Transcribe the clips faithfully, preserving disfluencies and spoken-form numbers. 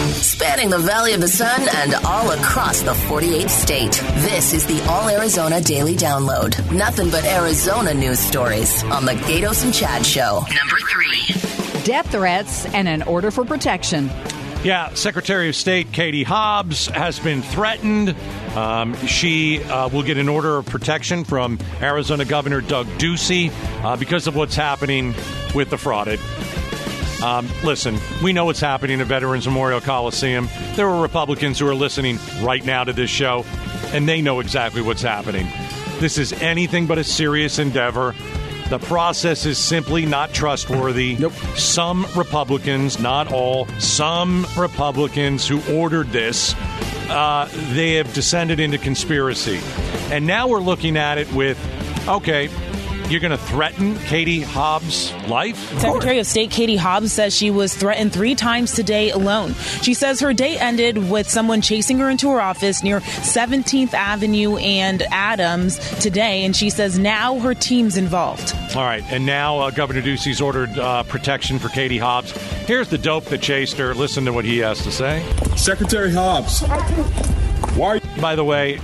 Spanning the Valley of the Sun and all across the forty-eighth state. This is the All Arizona Daily Download. Nothing but Arizona news stories on the Gatos and Chad Show. Number three. Death threats and an order for protection. Yeah, Secretary of State Katie Hobbs has been threatened. Um, she uh, will get an order of protection from Arizona Governor Doug Ducey uh, because of what's happening with the fraud. Um, listen, we know what's happening at Veterans Memorial Coliseum. There are Republicans who are listening right now to this show, and they know exactly what's happening. This is anything but a serious endeavor. The process is simply not trustworthy. Nope. Some Republicans, not all, some Republicans who ordered this, uh, they have descended into conspiracy. And now we're looking at it with, okay, you're going to threaten Katie Hobbs' life? Secretary of State Katie Hobbs says she was threatened three times today alone. She says her day ended with someone chasing her into her office near seventeenth Avenue and Adams today, and she says now her team's involved. All right, and now uh, Governor Ducey's ordered uh, protection for Katie Hobbs. Here's the dope that chased her. Listen to what he has to say. Secretary Hobbs, why are you- By the way,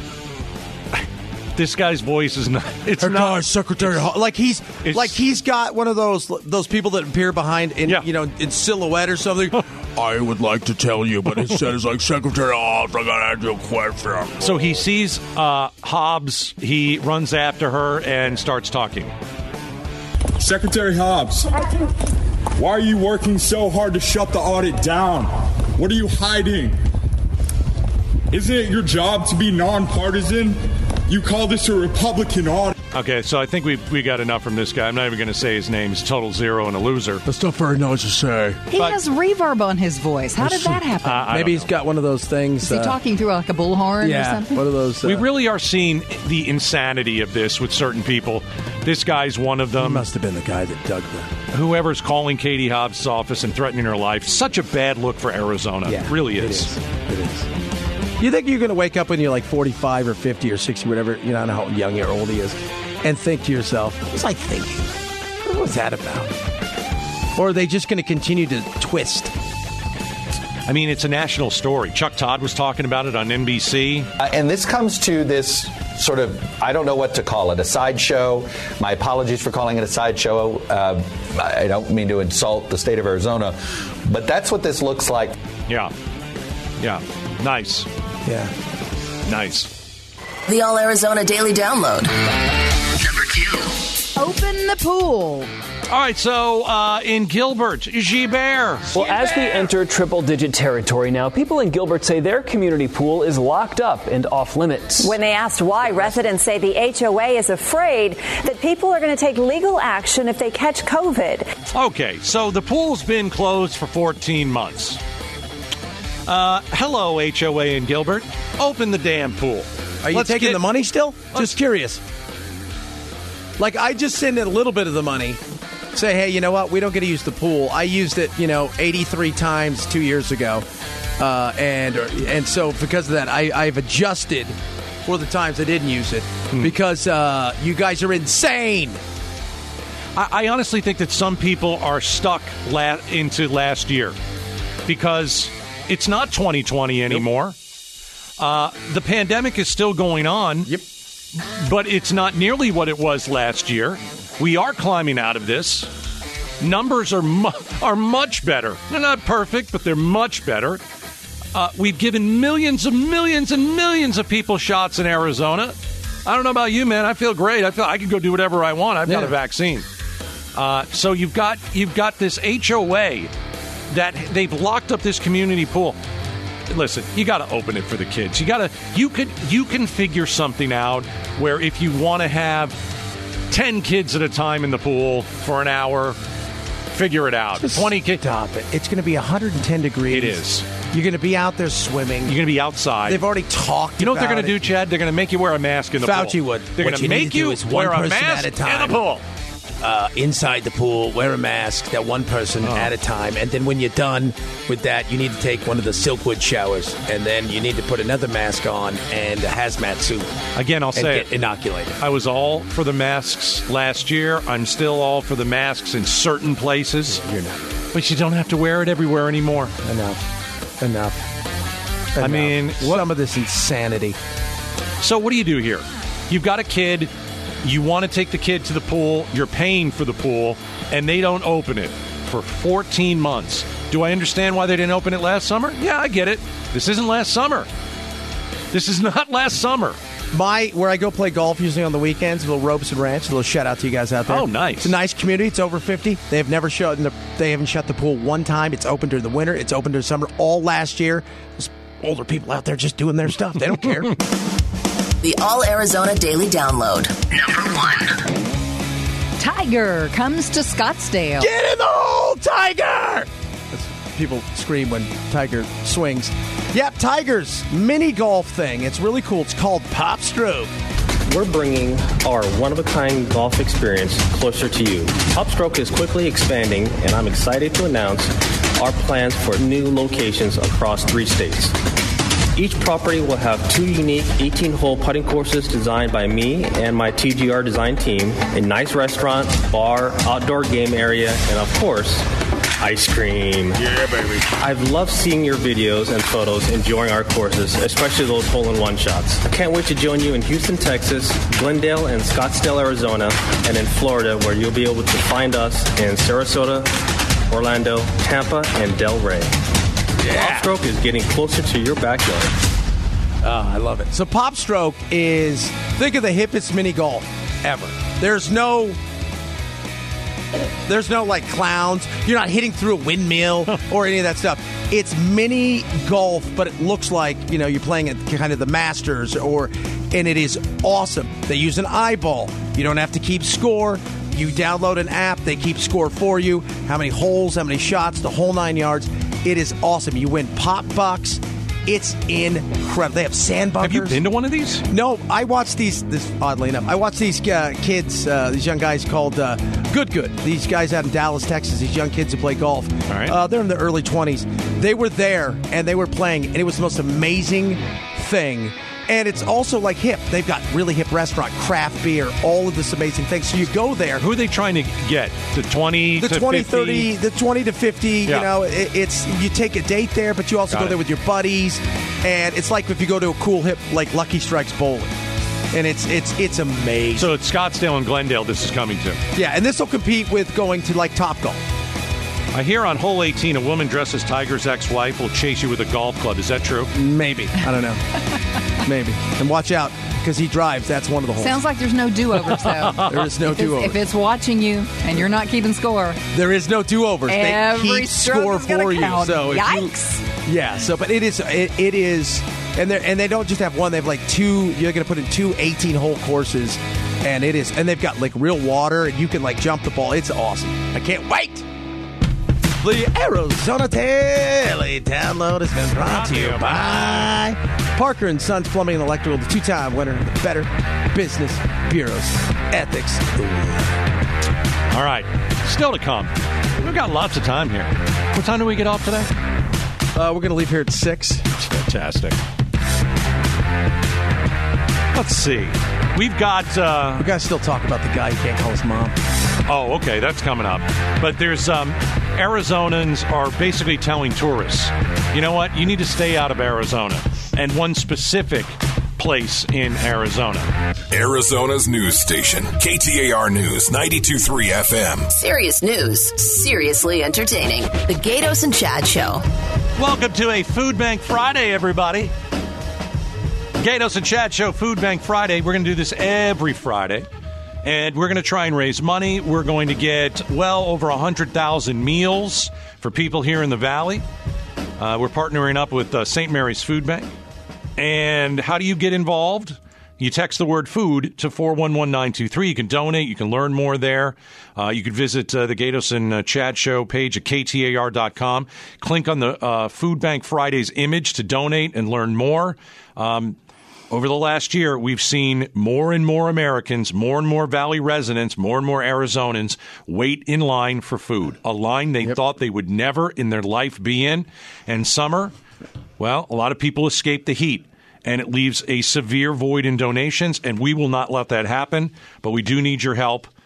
this guy's voice is not. It's Her not gosh, Secretary Ho- like he's it's- like he's got one of those those people that appear behind in Yeah. you know in silhouette or something. I would like to tell you, but instead it's like Secretary Hobbs. I gotta ask you a question. So he sees uh, Hobbs. He runs after her and starts talking. Secretary Hobbs, why are you working so hard to shut the audit down? What are you hiding? Isn't it your job to be nonpartisan? You call this a Republican audit. Okay, so I think we we got enough from this guy. I'm not even going to say his name. He's total zero and a loser. That's not very nice to say. He But- has reverb on his voice. How did that happen? Uh, I Maybe don't he's got one of those things. Is he uh, talking through like a bullhorn yeah, or something? one of those. Uh, We really are seeing the insanity of this with certain people. This guy's one of He them. must have been the guy that dug the. Whoever's calling Katie Hobbs' office and threatening her life, such a bad look for Arizona. Yeah, It really It is. is. It is. You think you're going to wake up when you're like forty-five or fifty or sixty, whatever, you know, I don't know how young or old he is, and think to yourself, what was I thinking? What was that about? Or are they just going to continue to twist? I mean, it's a national story. Chuck Todd was talking about it on N B C. Uh, and this comes to this sort of, I don't know what to call it, a sideshow. My apologies for calling it a sideshow. Uh, I don't mean to insult the state of Arizona, but that's what this looks like. Yeah. Yeah. Nice. Yeah. Nice. The All Arizona Daily Download. Number two. Open the pool. All right, so uh, in Gilbert, Gilbert. Well, as we enter triple-digit territory now, people in Gilbert say their community pool is locked up and off limits. When they asked why, residents say the H O A is afraid that people are going to take legal action if they catch COVID. Okay, so the pool's been closed for fourteen months. Uh, hello, H O A in Gilbert. Open the damn pool. Are you Let's taking get- the money still? Let's- Just curious. Like, I just send in a little bit of the money. Say, hey, you know what? We don't get to use the pool. I used it, you know, eighty-three times two years ago. Uh, and and so because of that, I, I've adjusted for the times I didn't use it because uh, you guys are insane. I, I honestly think that some people are stuck la- into last year because it's not twenty twenty anymore. Uh, the pandemic is still going on. Yep. But it's not nearly what it was last year. We are climbing out of this. Numbers are mu- are much better. They're not perfect, but they're much better. Uh, we've given millions and millions and millions of people shots in Arizona. I don't know about you, man. I feel great. I feel I can go do whatever I want. I've got Yeah. a vaccine. Uh, so you've got you've got this H O A that they've locked up this community pool. Listen, you got to open it for the kids. You got to you could you can figure something out where if you want to have ten kids at a time in the pool for an hour, figure it out. Just twenty kids. Stop it. It's going to be one hundred ten degrees. It is. You're going to be out there swimming. You're going to be outside. They've already talked You know what they're about going to do, it. Chad? They're going to make you wear a mask in the pool. Fauci would. They're What going you to need make to do you is one wear a person mask at a time. in the pool. Uh, inside the pool, wear a mask, that one person Oh. at a time. And then when you're done with that, you need to take one of the Silkwood showers. And then you need to put another mask on and a hazmat suit. Again, I'll and say get it. inoculated. I was all for the masks last year. I'm still all for the masks in certain places. You're not. But you don't have to wear it everywhere anymore. Enough. Enough. I mean, what, some of this insanity. So what do you do here? You've got a kid. You want to take the kid to the pool. You're paying for the pool, and they don't open it for fourteen months. Do I understand why they didn't open it last summer? Yeah, I get it. This isn't last summer. This is not last summer. My where I go play golf usually on the weekends, a little Ropes and Ranch, a little shout out to you guys out there. Oh, nice! It's a nice community. It's over fifty. They have never shut the, they haven't shut the pool one time. It's open during the winter. It's open during summer. All last year, there's older people out there just doing their stuff. They don't care. The All Arizona Daily Download. Number one. Tiger comes to Scottsdale. Get in the hole, Tiger! People scream when Tiger swings. Yep, Tiger's mini golf thing. It's really cool. It's called Pop Stroke. We're bringing our one-of-a-kind golf experience closer to you. Pop Stroke is quickly expanding, and I'm excited to announce our plans for new locations across three states. Each property will have two unique eighteen-hole putting courses designed by me and my T G R design team, a nice restaurant, bar, outdoor game area, and of course, ice cream. Yeah, baby. I've loved seeing your videos and photos enjoying our courses, especially those hole-in-one shots. I can't wait to join you in Houston, Texas, Glendale and Scottsdale, Arizona, and in Florida, where you'll be able to find us in Sarasota, Orlando, Tampa, and Del Rey. Yeah. Pop Stroke is getting closer to your backyard. Oh, I love it. So Pop Stroke is, think of the hippest mini golf ever. There's no... There's no, like, clowns. You're not hitting through a windmill or any of that stuff. It's mini golf, but it looks like, you know, you're playing at kind of the Masters, or, and it is awesome. They use an eyeball. You don't have to keep score. You download an app. They keep score for you. How many holes, how many shots, the whole nine yards. It is awesome. You win pop bucks. It's incredible. They have sand bunkers. Have you been to one of these? No, I watch these, this oddly enough, I watch these uh, kids, uh, these young guys called uh, Good Good. These guys out in Dallas, Texas, these young kids who play golf. All right. Uh, they're in their early twenties. They were there, and they were playing, and it was the most amazing thing. And it's also like hip. They've got really hip restaurant, craft beer, all of this amazing things. So you go there. Who are they trying to get? The twenty the to twenty, fifty? thirty, the twenty to fifty, Yeah. you know, it, it's you take a date there, but you also Got go it. there with your buddies. And it's like if you go to a cool hip like Lucky Strikes Bowling. And it's it's it's amazing. So it's Scottsdale and Glendale this is coming to. Yeah, and this will compete with going to like Top Golf. I hear on hole eighteen, a woman dressed as Tiger's ex-wife will chase you with a golf club. Is that true? Maybe. I don't know. Maybe. And watch out, because he drives. That's one of the holes. Sounds like there's no do-overs, though. There is no if it's, do-overs. if it's watching you and you're not keeping score, There is no do-overs. every They keep stroke score is gonna for you. count. So if you- Yikes. Yeah, so but it is it, it is and they and they don't just have one, they have like two. You're going to put in two eighteen-hole courses, and it is and they've got like real water, and you can like jump the ball. It's awesome. I can't wait. The Arizona Daily Download has been brought to you by Parker and Sons Plumbing and Electrical, the two-time winner of the Better Business Bureau's Ethics Award. All right. Still to come. We've got lots of time here. What time do we get off today? Uh, we're going to leave here at six. Fantastic. Let's see. We've got... Uh, we got to still talk about the guy who can't call his mom. Oh, okay. That's coming up. But there's... Um, Arizonans are basically telling tourists, you know what? You need to stay out of Arizona. And one specific place in Arizona. Arizona's news station, K T A R News, ninety-two point three F M. Serious news, seriously entertaining. The Gatos and Chad Show. Welcome to a Food Bank Friday, everybody. Gatos and Chad Show, Food Bank Friday. We're going to do this every Friday. And we're going to try and raise money. We're going to get well over one hundred thousand meals for people here in the Valley. Uh, we're partnering up with uh, Saint Mary's Food Bank. And how do you get involved? You text the word food to four one one nine two three. You can donate. You can learn more there. Uh, you can visit uh, the Gatos and uh, Chad Show page at K T A R dot com. Click on the uh, Food Bank Fridays image to donate and learn more. Um, over the last year, we've seen more and more Americans, more and more Valley residents, more and more Arizonans wait in line for food. A line they yep. thought they would never in their life be in. And summer, well, a lot of people escape the heat. And it leaves a severe void in donations, and we will not let that happen. But we do need your help.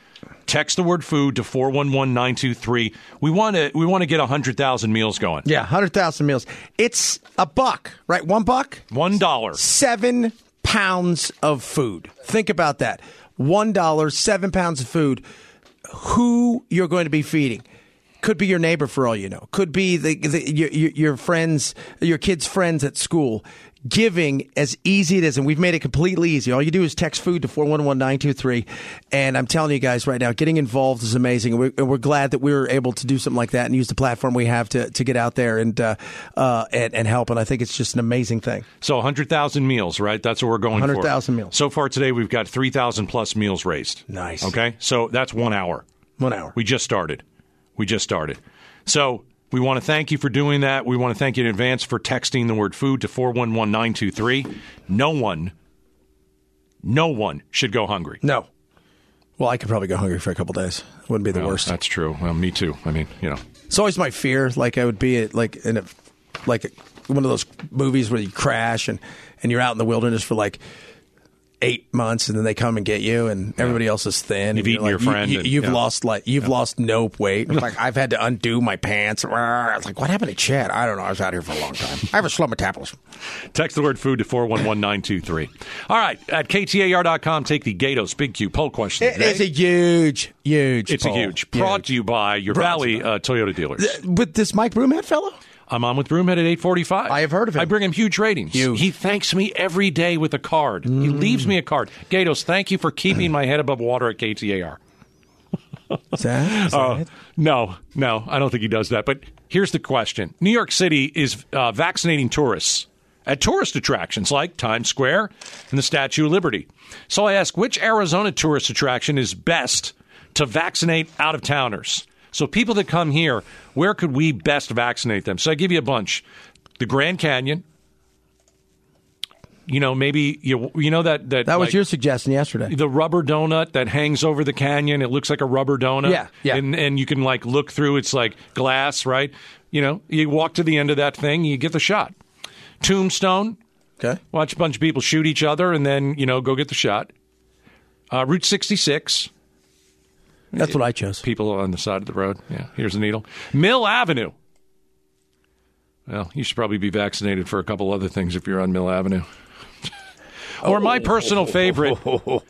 Text the word food to four one one nine two three. We want to we want to get one hundred thousand meals going. Yeah, one hundred thousand meals. It's a buck, right? One buck? One dollar. Seven pounds of food. Think about that. One dollar, seven pounds of food. Who you're going to be feeding. Could be your neighbor for all you know. Could be the, the your, your friends, your kids' friends at school. Giving as easy it is, and we've made it completely easy. All you do is text food to four one one nine two three, and I'm telling you guys right now, getting involved is amazing. And we're, and we're glad that we were able to do something like that and use the platform we have to, to get out there and, uh, uh, and and help. And I think it's just an amazing thing. So one hundred thousand meals, right? That's what we're going for. one hundred thousand meals. So far today, we've got three thousand plus meals raised. Nice. Okay, so that's one hour. One hour. We just started. We just started. So we want to thank you for doing that. We want to thank you in advance for texting the word food to four one one nine two three. No one, no one should go hungry. No. Well, I could probably go hungry for a couple days. It wouldn't be the well, worst. That's true. Well, me too. I mean, you know. It's always my fear. Like I would be at, like in a, like a, one of those movies where you crash and, and you're out in the wilderness for like eight months, and then they come and get you, and everybody else is thin. You've and eaten like, your friend. You, and, you've yeah. lost like you've yeah. lost no weight. It's like I've had to undo my pants. It's like, what happened to Chad? I don't know. I was out here for a long time. I have a slow metabolism. Text the word food to four one one nine two three. All right, at K T A R dot com, take the Gatos Big Q poll question. It, it's a huge, huge. It's poll. a huge. Brought to you by your Brought Valley uh, Toyota dealers. With this Mike Broomhead fellow? I'm on with Broomhead at eight forty-five. I have heard of him. I bring him huge ratings. Huge. He thanks me every day with a card. Mm. He leaves me a card. Gatos, thank you for keeping my head above water at K T A R. Is that, is that uh, it? No, no, I don't think he does that. But here's the question. New York City is uh, vaccinating tourists at tourist attractions like Times Square and the Statue of Liberty. So I ask, which Arizona tourist attraction is best to vaccinate out-of-towners? So people that come here, where could we best vaccinate them? So I give you a bunch. The Grand Canyon. You know, maybe, you, you know that... That, that was like, your suggestion yesterday. The rubber donut that hangs over the canyon. It looks like a rubber donut. Yeah, yeah. And, and you can, like, look through. It's like glass, right? You know, you walk to the end of that thing, you get the shot. Tombstone. Okay. Watch a bunch of people shoot each other and then, you know, go get the shot. Uh, Route sixty-six. That's what I chose. People on the side of the road. Yeah, here's the needle. Mill Avenue. Well, you should probably be vaccinated for a couple other things if you're on Mill Avenue. Or my personal favorite,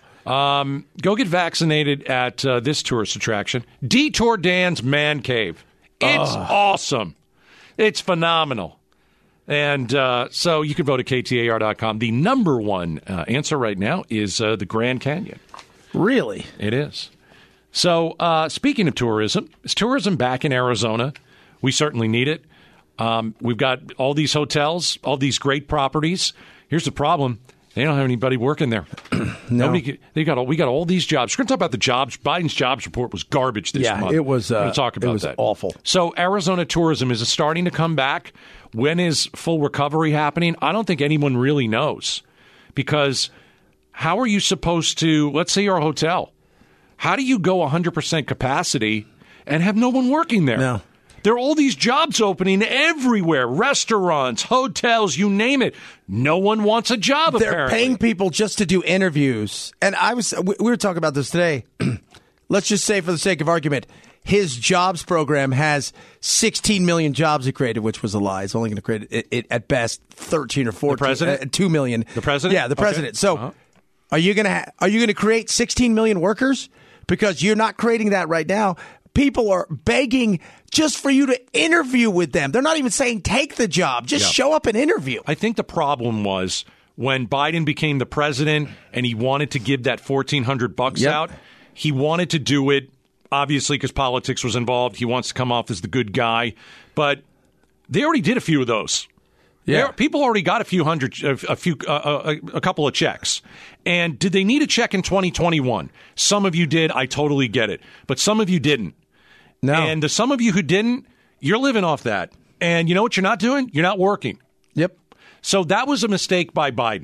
um, go get vaccinated at uh, this tourist attraction, Detour Dan's Man Cave. It's oh. awesome. It's phenomenal. And uh, so you can vote at K T A R dot com. The number one uh, answer right now is uh, the Grand Canyon. Really? It is. So, uh, speaking of tourism, is tourism back in Arizona? We certainly need it. Um, we've got all these hotels, all these great properties. Here's the problem. They don't have anybody working there. no. Nobody, they got all, we got all these jobs. We're going to talk about the jobs. Biden's jobs report was garbage this yeah, month. it was, uh, We're going to talk about it was that. awful. So, Arizona tourism, is it starting to come back? When is full recovery happening? I don't think anyone really knows. Because how are you supposed to, let's say you're a hotel. How do you go one hundred percent capacity and have no one working there? No. There are all these jobs opening everywhere. Restaurants, hotels, you name it. No one wants a job, They're apparently. paying people just to do interviews. And I was we were talking about this today. Let's just say, for the sake of argument, his jobs program has sixteen million jobs it created, which was a lie. It's only going to create, it, it, at best, thirteen or fourteen. The president? Uh, two million. The president? Yeah, the president. Okay. So uh-huh. are you going to ha- are you going to create sixteen million workers? Because you're not creating that right now. People are begging just for you to interview with them. They're not even saying take the job. Just yeah. show up and interview. I think the problem was when Biden became the president and he wanted to give that fourteen hundred bucks yep. out, he wanted to do it, obviously, because politics was involved. He wants to come off as the good guy. But they already did a few of those. Yeah. There, people already got a few hundred, a, a few, uh, a, a couple of checks. And did they need a check in twenty twenty-one? Some of you did. I totally get it. But some of you didn't. No. And the some of you who didn't, you're living off that. And you know what you're not doing? You're not working. Yep. So that was a mistake by Biden.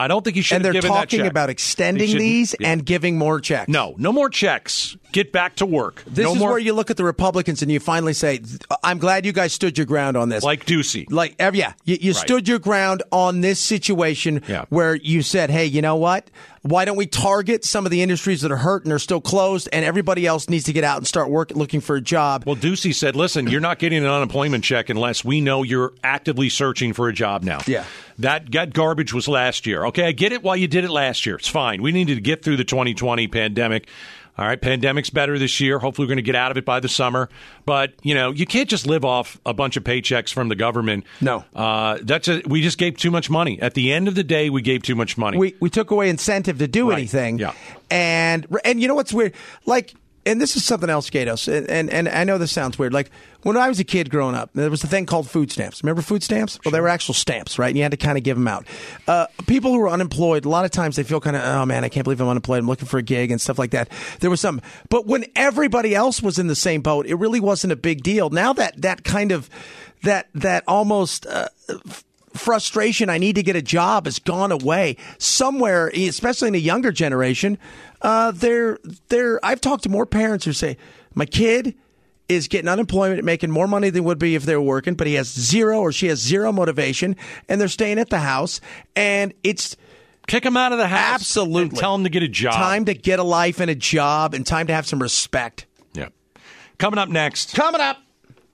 I don't think he should And have they're given that talking check. about extending these yeah. and giving more checks. No, no more checks. Get back to work. This no is more, where you look at the Republicans and you finally say, I'm glad you guys stood your ground on this. Like Ducey. Like, uh, yeah, you, you Right. stood your ground on this situation Yeah. where you said, hey, you know what? Why don't we target some of the industries that are hurt and are still closed, and everybody else needs to get out and start work, looking for a job? Well, Ducey said, listen, you're not getting an unemployment check unless we know you're actively searching for a job now. Yeah. That, that garbage was last year. Okay, I get it why you did it last year. It's fine. We needed to get through the twenty twenty pandemic. All right, pandemic's better this year. Hopefully we're going to get out of it by the summer. But, you know, you can't just live off a bunch of paychecks from the government. No. Uh, that's a, we just gave too much money. At the end of the day, we gave too much money. We we took away incentive to do Right. anything. Yeah. And and you know what's weird? Like, and this is something else, Gatos, and, and, and I know this sounds weird. Like, when I was a kid growing up, there was a thing called food stamps. Remember food stamps? Well, they were actual stamps, right? And you had to kind of give them out. Uh, people who were unemployed, a lot of times they feel kind of, oh, man, I can't believe I'm unemployed. I'm looking for a gig and stuff like that. There was some. But when everybody else was in the same boat, it really wasn't a big deal. Now that that kind of, that, that almost... Uh, frustration, I need to get a job, has gone away somewhere, especially in the younger generation. Uh, they're, they're, I've talked to more parents who say, my kid is getting unemployment, making more money than would be if they were working, but he has zero or she has zero motivation, and they're staying at the house, and it's... Kick him out of the house. Absolutely. And tell him to get a job. Time to get a life and a job, and time to have some respect. Yeah. Coming up next. Coming up.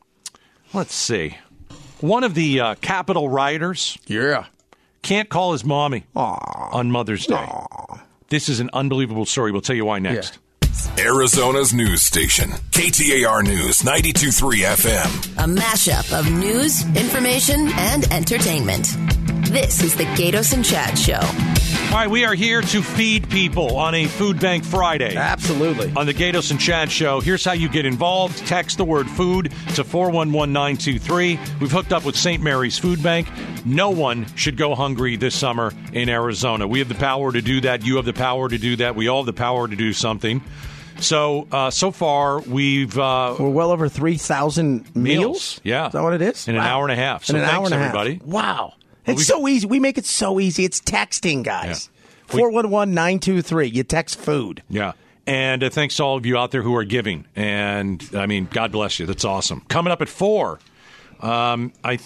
Let's see. One of the uh, Capitol rioters yeah. can't call his mommy Aww. on Mother's Day. Aww. This is an unbelievable story. We'll tell you why next. Yeah. Arizona's news station, K T A R News, ninety-two point three F M. A mashup of news, information, and entertainment. This is the Gatos and Chad Show. All right, we are here to feed people on a Food Bank Friday. Absolutely. On the Gatos and Chad Show. Here's how you get involved. Text the word food to four one one nine two three. We've hooked up with Saint Mary's Food Bank. No one should go hungry this summer in Arizona. We have the power to do that. You have the power to do that. We all have the power to do something. So, uh, so far, we've... Uh, We're well over three thousand meals. meals. Yeah. Is that what it is? In an Wow. hour and a half. So in an thanks, hour and a half. everybody. Wow. Well, It's we- so easy. We make it so easy. It's texting, guys. Yeah. We- four one one nine two three. You text food. Yeah. And uh, thanks to all of you out there who are giving. And, I mean, God bless you. That's awesome. Coming up at four, um, I...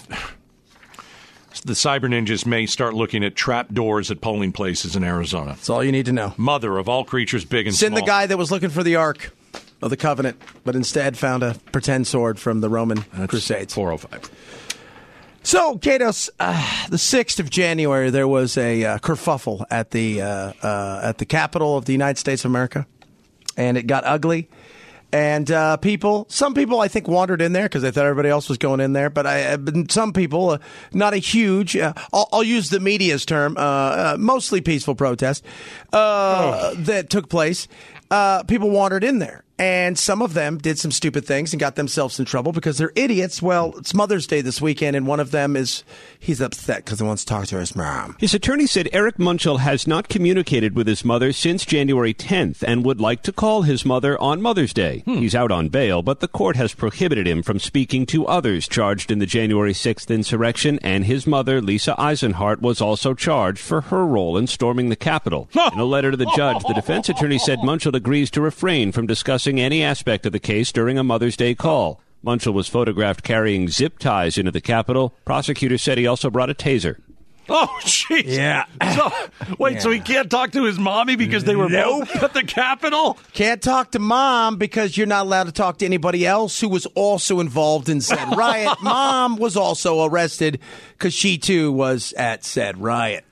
The Cyber Ninjas may start looking at trap doors at polling places in Arizona. That's all you need to know. Mother of all creatures, big and Send small. the guy that was looking for the Ark of the Covenant, but instead found a pretend sword from the Roman That's Crusades. four oh five. So, Gatos, uh, the sixth of January, there was a uh, kerfuffle at the uh, uh, at the Capitol of the United States of America, and it got ugly. And uh, people, some people, I think, wandered in there because they thought everybody else was going in there. But I, some people, uh, not a huge, uh, I'll, I'll use the media's term, uh, uh, mostly peaceful protest uh, oh. that took place. Uh, people wandered in there. And some of them did some stupid things and got themselves in trouble because they're idiots. Well, it's Mother's Day this weekend, and one of them is, he's upset because he wants to talk to his mom. His attorney said Eric Munchell has not communicated with his mother since January tenth and would like to call his mother on Mother's Day. Hmm. He's out on bail, but the court has prohibited him from speaking to others charged in the January sixth insurrection, and his mother, Lisa Eisenhart, was also charged for her role in storming the Capitol. In a letter to the judge, the defense attorney said Munchell agrees to refrain from discussing any aspect of the case during a Mother's Day call. Munchell was photographed carrying zip ties into the Capitol. Prosecutors said he also brought a taser. Oh, jeez. Yeah. So, wait, yeah. so he can't talk to his mommy because they were nope. both at the Capitol? Can't talk to mom because you're not allowed to talk to anybody else who was also involved in said riot. Mom was also arrested because she, too, was at said riot.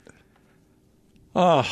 Oh.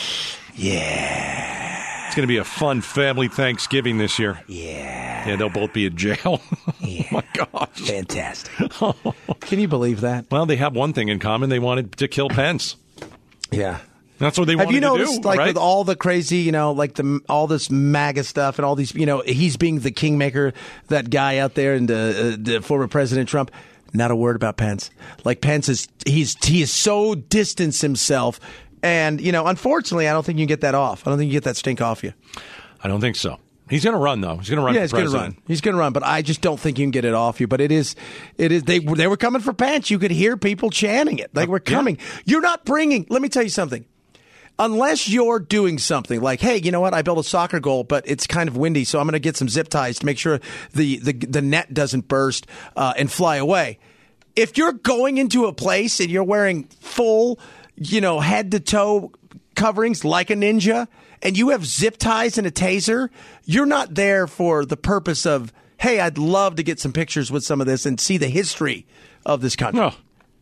Yeah. It's going to be a fun family Thanksgiving this year. Yeah. Yeah, they'll both be in jail. Yeah. Oh, my gosh. Fantastic. Can you believe that? Well, they have one thing in common. They wanted to kill Pence. Yeah. That's what they wanted to do. Have you noticed, do, like, right? with all the crazy, you know, like the all this MAGA stuff and all these, you know, he's being the kingmaker, that guy out there, and uh, the former President Trump, not a word about Pence. Like, Pence is, he's he is so distanced himself. And, you know, unfortunately, I don't think you can get that off. I don't think you get that stink off you. I don't think so. He's going to run though. He's going to run. Yeah, for he's going to president. run. He's going to run, but I just don't think you can get it off you. But it is, it is. They they were coming for Pence. You could hear people chanting it. Like we're coming. Yeah. You're not bringing. Let me tell you something. Unless you're doing something like, hey, you know what? I built a soccer goal, but it's kind of windy, so I'm going to get some zip ties to make sure the the, the net doesn't burst uh, and fly away. If you're going into a place and you're wearing full, you know, head to toe coverings like a ninja, and you have zip ties and a taser, you're not there for the purpose of, hey, I'd love to get some pictures with some of this and see the history of this country. No.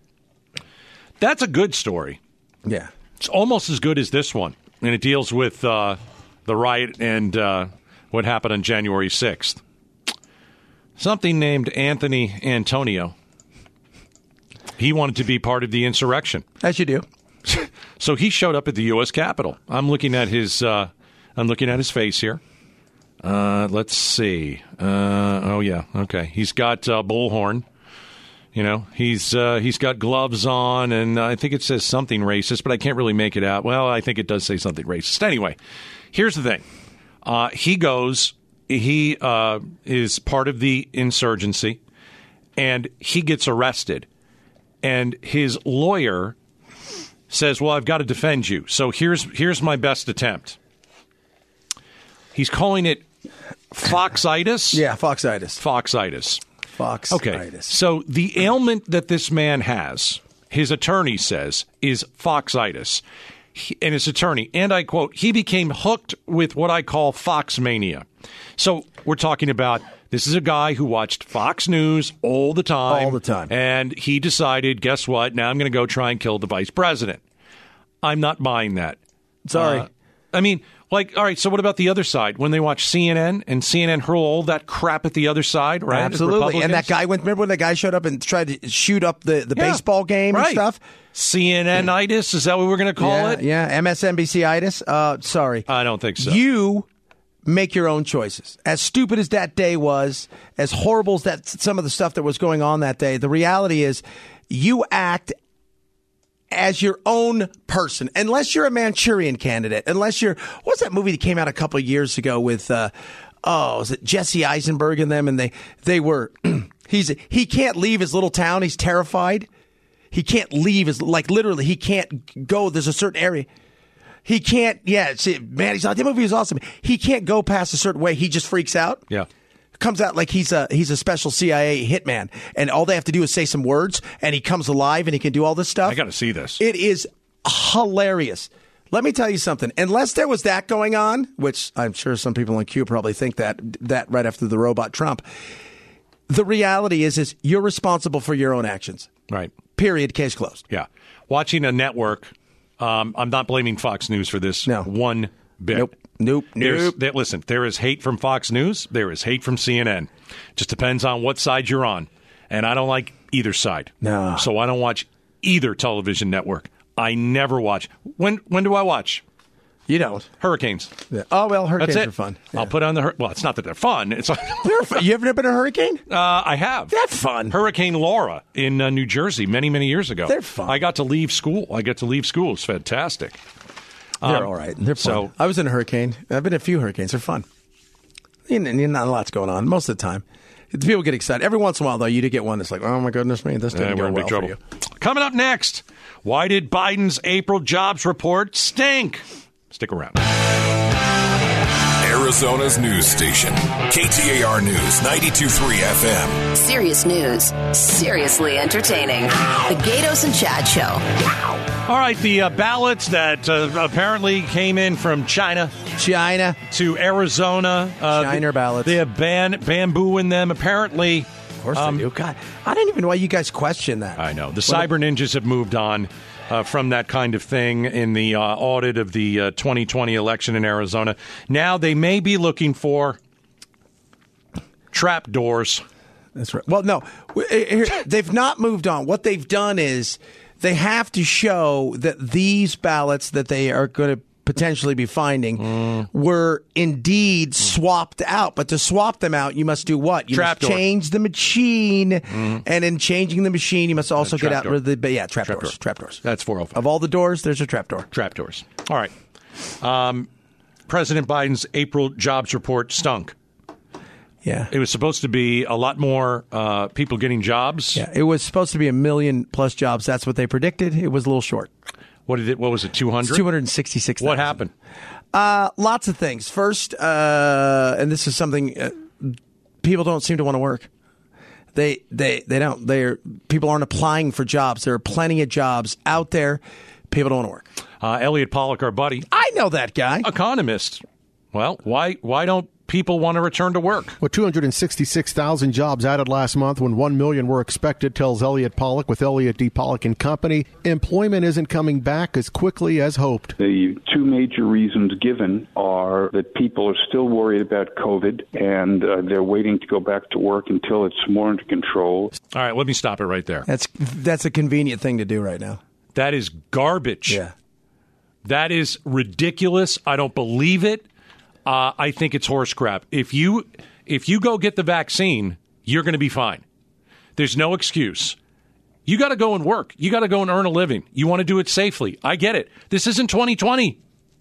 That's a good story. Yeah. It's almost as good as this one, and it deals with uh, the riot and uh, what happened on January sixth. Something named Anthony Antonio. He wanted to be part of the insurrection. As you do. So he showed up at the U S Capitol. I'm looking at his. Uh, I'm looking at his face here. Uh, let's see. Uh, oh yeah, okay. He's got uh, bullhorn. You know, he's uh, he's got gloves on, and I think it says something racist, but I can't really make it out. Well, I think it does say something racist. Anyway, here's the thing. Uh, he goes. He uh, is part of the insurgency, and he gets arrested. And his lawyer says, well, I've got to defend you. So here's here's my best attempt. He's calling it foxitis? Yeah, foxitis. Foxitis. Foxitis. Okay, so the ailment that this man has, his attorney says, is foxitis. He, and his attorney, and I quote, he became hooked with what I call fox mania. So we're talking about, this is a guy who watched Fox News all the time. All the time. And he decided, guess what? Now I'm going to go try and kill the vice president. I'm not buying that. Sorry. Uh, I mean, like, all right, so what about the other side? When they watch C N N and C N N hurl all that crap at the other side, right? Absolutely. And that guy went, remember when that guy showed up and tried to shoot up the, the Yeah, baseball game right. and stuff? C N N-itis, is that what we're going to call yeah, it? Yeah, M S N B C-itis. Uh, sorry. I don't think so. You make your own choices. As stupid as that day was, as horrible as that some of the stuff that was going on that day, the reality is you act as your own person, unless you're a Manchurian Candidate, unless you're, what's that movie that came out a couple of years ago with, uh, oh, is it Jesse Eisenberg and them? And they, they were, he's, he can't leave his little town. He's terrified. He can't leave his, like literally, he can't go. There's a certain area. He can't, yeah, see, man, he's like, that movie is awesome. He can't go past a certain way. He just freaks out. Yeah. Comes out like he's a he's a special C I A hitman, and all they have to do is say some words, and he comes alive, and he can do all this stuff. I got to see this. It is hilarious. Let me tell you something. Unless there was that going on, which I'm sure some people in Q probably think that that right after the robot Trump, the reality is is you're responsible for your own actions. Right. Period. Case closed. Yeah. Watching a network, um, I'm not blaming Fox News for this No. one bit. Nope. Nope. There's, Nope. there, listen, there is hate from Fox News. There is hate from C N N. Just depends on what side you're on. And I don't like either side. No. So I don't watch either television network. I never watch. When when do I watch? You don't. Hurricanes. Yeah. Oh, well, hurricanes That's it. are fun. I'll put on the hur- well. It's not that they're fun. It's They're fun. You ever been a hurricane? Uh, I have. That's fun. Hurricane Laura in uh, New Jersey many many years ago. They're fun. I got to leave school. I got to leave school. It's fantastic. They're Um, all right. They're fun. So I was in a hurricane. I've been in a few hurricanes. They're fun. You know, not a lot's going on most of the time. People get excited. Every once in a while, though, you do get one that's like, oh, my goodness me, this didn't uh, go we're in well big trouble. for you. Coming up next, why did Biden's April jobs report stink? Stick around. Arizona's news station, K T A R News, ninety-two point three F M. Serious news, seriously entertaining. The Gatos and Chad Show. All right, the uh, ballots that uh, apparently came in from China, China to Arizona, uh, China ballots. They have ban- bamboo in them. Apparently, Of course um, they do. God, I don't even know why you guys question that. I know the cyber ninjas have moved on uh, from that kind of thing in the uh, audit of the uh, twenty twenty election in Arizona. Now they may be looking for trap doors. That's right. Well, no, they've not moved on. What they've done is they have to show that these ballots that they are going to potentially be finding mm. were indeed swapped out. But to swap them out, you must do what? You trap must door. change the machine. Mm. And in changing the machine, you must also get out door. of the yeah trap, trap doors. Door. Trap doors. That's four oh five. Of all the doors, there's a trap door. Trap doors. All right. Um, President Biden's April jobs report stunk. Yeah. It was supposed to be a lot more uh, people getting jobs. Yeah, it was supposed to be a million plus jobs. That's what they predicted. It was a little short. What did it? What was it? Two hundred. Two hundred sixty-six. What happened? Uh, lots of things. First, uh, and this is something uh, people don't seem to want to work. They they they don't. They're people aren't applying for jobs. There are plenty of jobs out there. People don't want to work. Uh, Elliot Pollack, our buddy, I know that guy. economist. Well, why why don't people want to return to work? With two hundred sixty-six thousand jobs added last month when one million were expected, tells Elliot Pollack with Elliot D. Pollack and Company. Employment isn't coming back as quickly as hoped. The two major reasons given are that people are still worried about COVID and uh, they're waiting to go back to work until it's more under control. All right, let me stop it right there. That's that's a convenient thing to do right now. That is garbage. Yeah. That is ridiculous. I don't believe it. Uh, I think it's horse crap. If you if you go get the vaccine, you're going to be fine. There's no excuse. You got to go and work. You got to go and earn a living. You want to do it safely. I get it. This isn't twenty twenty.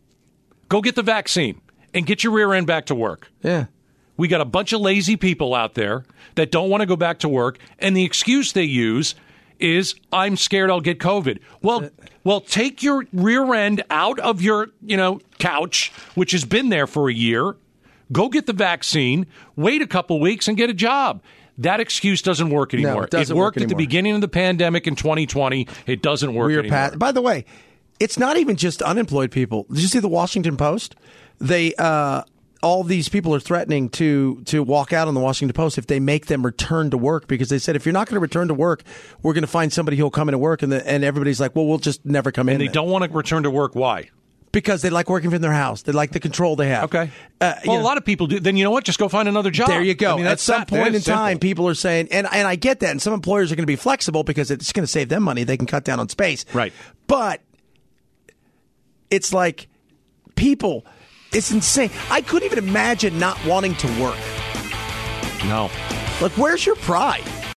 Go get the vaccine and get your rear end back to work. Yeah. We got a bunch of lazy people out there that don't want to go back to work, and the excuse they use is, I'm scared I'll get COVID. Well, well, take your rear end out of your, you know, couch, which has been there for a year. Go get the vaccine, wait a couple weeks, and get a job. That excuse doesn't work anymore. No, it doesn't it worked work at the anymore. beginning of the pandemic in twenty twenty. It doesn't work We are anymore. pat- By the way, it's not even just unemployed people. Did you see the Washington Post? They uh, all these people are threatening to to walk out on the Washington Post if they make them return to work, because they said if you're not going to return to work, we're going to find somebody who'll come into work, and the, and everybody's like, well, we'll just never come in. And they then. don't want to return to work. Why? Because they like working from their house. They like the control they have. Okay. Uh, well, you a know, lot of people do. Then you know what? Just go find another job. There you go. I mean, At that's some that- point that in is simple. time, people are saying, and and I get that, and some employers are going to be flexible because it's going to save them money. They can cut down on space. Right. But it's like people, it's insane. I couldn't even imagine not wanting to work. No. Like, where's your pride?